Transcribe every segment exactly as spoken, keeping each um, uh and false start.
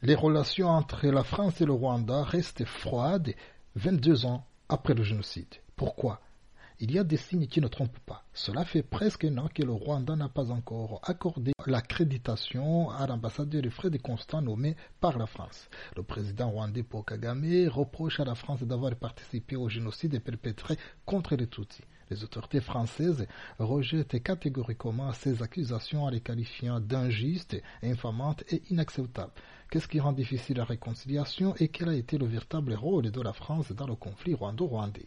Les relations entre la France et le Rwanda restent froides vingt-deux ans après le génocide. Pourquoi? Il y a des signes qui ne trompent pas. Cela fait presque un an que le Rwanda n'a pas encore accordé l'accréditation à l'ambassadeur Fred Constant nommé par la France. Le président rwandais Paul Kagame reproche à la France d'avoir participé au génocide perpétré contre les Tutsis. Les autorités françaises rejettent catégoriquement ces accusations en les qualifiant d'injustes, infamantes et inacceptables. Qu'est-ce qui rend difficile la réconciliation et quel a été le véritable rôle de la France dans le conflit rwando-rwandais?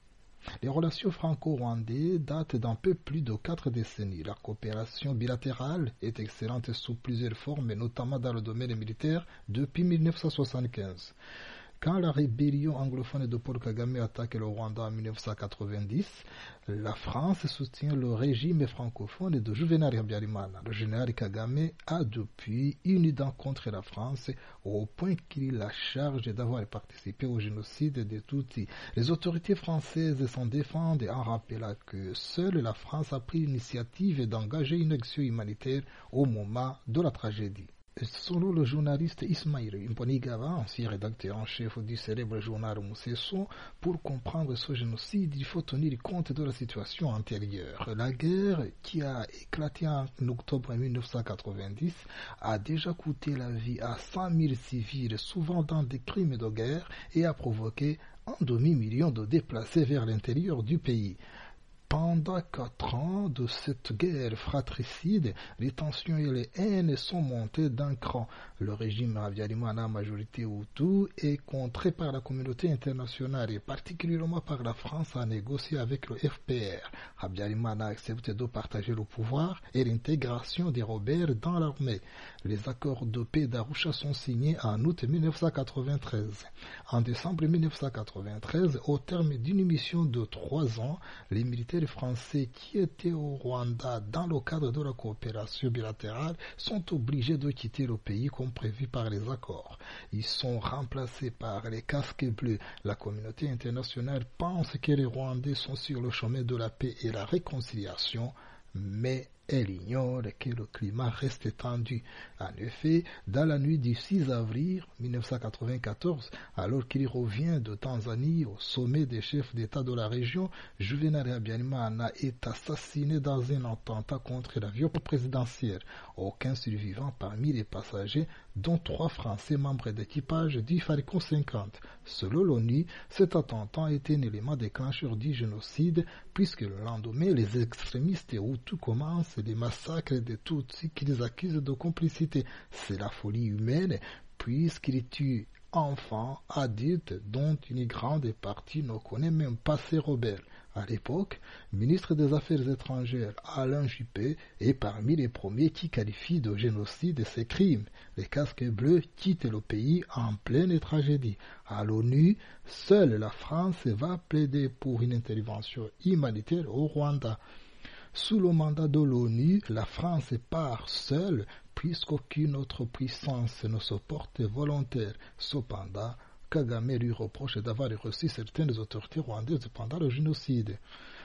Les relations franco-rwandaises datent d'un peu plus de quatre décennies. La coopération bilatérale est excellente sous plusieurs formes, notamment dans le domaine militaire, depuis mille neuf cent soixante-quinze. Quand la rébellion anglophone de Paul Kagame attaque le Rwanda en mille neuf cent quatre-vingt-dix, la France soutient le régime francophone de Juvenal Habyarimana. Le général Kagame a depuis une dent contre la France au point qu'il la charge d'avoir participé au génocide des Tutsis. Les autorités françaises s'en défendent en rappelant que seule la France a pris l'initiative d'engager une action humanitaire au moment de la tragédie. Selon le journaliste Ismaïl Mbonigaba, ancien rédacteur en chef du célèbre journal Moussesso, pour comprendre ce génocide, il faut tenir compte de la situation antérieure. La guerre, qui a éclaté en octobre mille neuf cent quatre-vingt-dix, a déjà coûté la vie à cent mille civils, souvent dans des crimes de guerre, et a provoqué un demi-million de déplacés vers l'intérieur du pays. Pendant quatre ans de cette guerre fratricide, les tensions et les haines sont montées d'un cran. Le régime Habyarimana, majorité Hutu, est contré par la communauté internationale et particulièrement par la France à négocier avec le F P R. Habyarimana accepte de partager le pouvoir et l'intégration des rebelles dans l'armée. Les accords de paix d'Arusha sont signés en août mille neuf cent quatre-vingt-treize. En décembre mille neuf cent quatre-vingt-treize, au terme d'une mission de trois ans, les militaires français qui étaient au Rwanda dans le cadre de la coopération bilatérale sont obligés de quitter le pays comme prévu par les accords. Ils sont remplacés par les casques bleus. La communauté internationale pense que les Rwandais sont sur le chemin de la paix et la réconciliation, mais elle ignore que le climat reste tendu. En effet, dans la nuit du six avril mille neuf cent quatre-vingt-quatorze, alors qu'il revient de Tanzanie au sommet des chefs d'État de la région, Juvenal Habyarimana est assassiné dans un attentat contre l'avion présidentiel. Aucun survivant parmi les passagers, dont trois Français membres d'équipage du Falcon cinquante. Selon l'ONU, cet attentat était un élément déclencheur du génocide, puisque le lendemain, les extrémistes Hutus commencent les massacres des Tutsis qu'ils accusent de complicité. C'est la folie humaine, puisqu'ils tuent enfants, adultes, dont une grande partie ne connaît même pas ces rebelles. À l'époque, ministre des Affaires étrangères Alain Juppé est parmi les premiers qui qualifient de génocide ces crimes. Les casques bleus quittent le pays en pleine tragédie. À l'ONU, seule la France va plaider pour une intervention humanitaire au Rwanda. Sous le mandat de l'ONU, la France part seule puisqu'aucune autre puissance ne se porte volontaire. Cependant, Kagame lui reproche d'avoir reçu certaines autorités rwandaises pendant le génocide.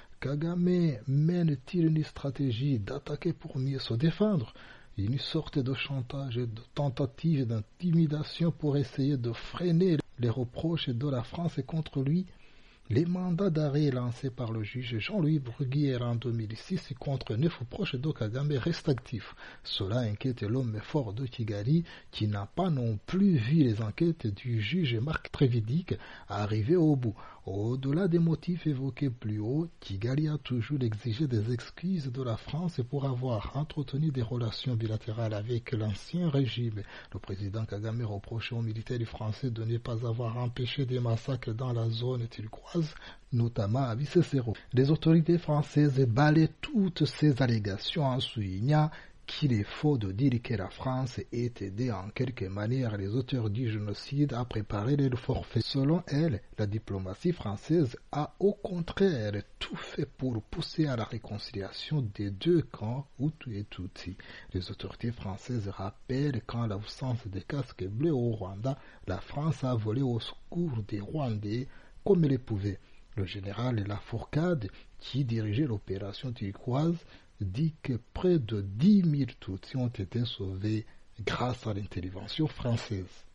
Kagame mène-t-il une stratégie d'attaquer pour mieux se défendre? Une sorte de chantage et de tentative d'intimidation pour essayer de freiner les reproches de la France contre lui? Les mandats d'arrêt lancés par le juge Jean-Louis Bruguière en deux mille six contre neuf proches de Kagame restent actifs. Cela inquiète l'homme fort de Kigali qui n'a pas non plus vu les enquêtes du juge Marc Trévidic arriver au bout. Au-delà des motifs évoqués plus haut, Kigali a toujours exigé des excuses de la France pour avoir entretenu des relations bilatérales avec l'ancien régime. Le président Kagame reproche aux militaires français de ne pas avoir empêché des massacres dans la zone turquoise, notamment à Vicécéro. Les autorités françaises balaient toutes ces allégations en soulignant qu'il est faux de dire que la France ait aidé en quelque manière les auteurs du génocide à préparer le forfait. Selon elle, la diplomatie française a au contraire tout fait pour pousser à la réconciliation des deux camps, Hutu et Tutsi. Les autorités françaises rappellent qu'en l'absence des casques bleus au Rwanda, la France a volé au secours des Rwandais comme elle pouvait. Le général Lafourcade, qui dirigeait l'opération turquoise, dit que près de dix mille Tutsis ont été sauvés grâce à l'intervention française.